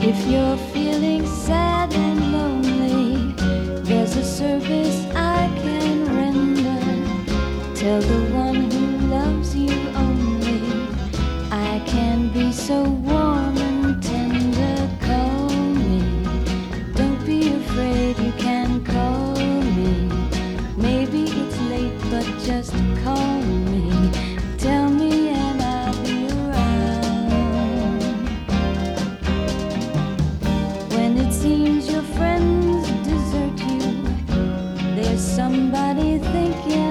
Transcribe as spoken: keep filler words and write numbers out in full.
If you're feeling sad and lonely, there's a service I can render. Tell the one who loves you only, I can be so warm and tender. Call me, don't be afraid, you can call me. Maybe it's late, but just call me. Tell me and I'll be around. When it seems your friends desert you, there's somebody thinking